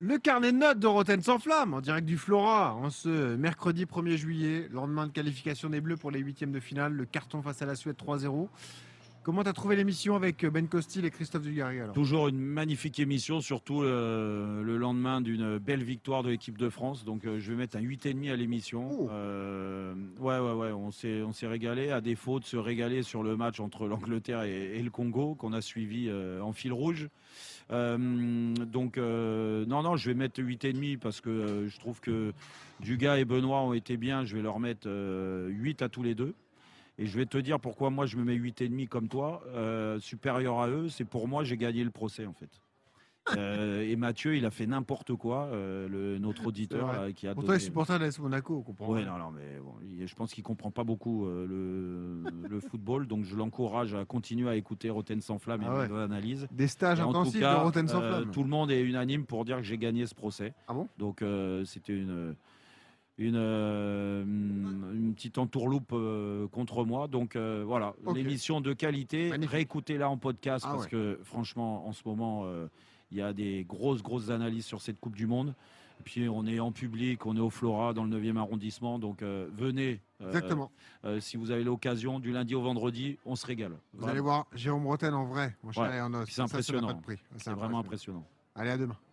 Le carnet de notes de Roten sans flamme, en direct du Flora, en ce mercredi 1er juillet, lendemain de qualification des Bleus pour les huitièmes de finale, le carton face à la Suède 3-0. Comment t'as trouvé l'émission avec Ben Costil et Christophe Dugarry alors? Toujours une magnifique émission, surtout le lendemain d'une belle victoire de l'équipe de France. Donc je vais mettre un 8,5 à l'émission. Oh. Ouais, on s'est régalé, à défaut de se régaler sur le match entre l'Angleterre et le Congo, qu'on a suivi en fil rouge. Non, je vais mettre 8,5 parce que je trouve que Dugas et Benoît ont été bien. Je vais leur mettre 8 à tous les deux. Et je vais te dire pourquoi moi je me mets 8,5 comme toi, supérieur à eux. C'est pour moi, j'ai gagné le procès en fait. Et Mathieu, il a fait n'importe quoi, notre auditeur qui a Pour donné... toi, les supporters de l'AS Monaco, on comprend. Oui, non, mais bon, je pense qu'il comprend pas beaucoup le football, donc je l'encourage à continuer à écouter Roten sans flamme et mes analyses. Des stages en intensifs tout cas, de Roten sans flamme. tout le monde est unanime pour dire que j'ai gagné ce procès. Ah bon? Donc c'était une petite entourloupe contre moi. Donc voilà, l'émission de qualité. Magnifique. Réécoutez-la en podcast parce que franchement, en ce moment, il y a des grosses analyses sur cette Coupe du Monde. Et puis on est en public, on est au Flora dans le 9e arrondissement. Donc venez. Exactement. Si vous avez l'occasion, du lundi au vendredi, on se régale. Vous allez voir Jérôme Roten en vrai, mon cher et en os. C'est impressionnant. Ça n'a pas de prix. C'est vraiment impressionnant. Allez, à demain.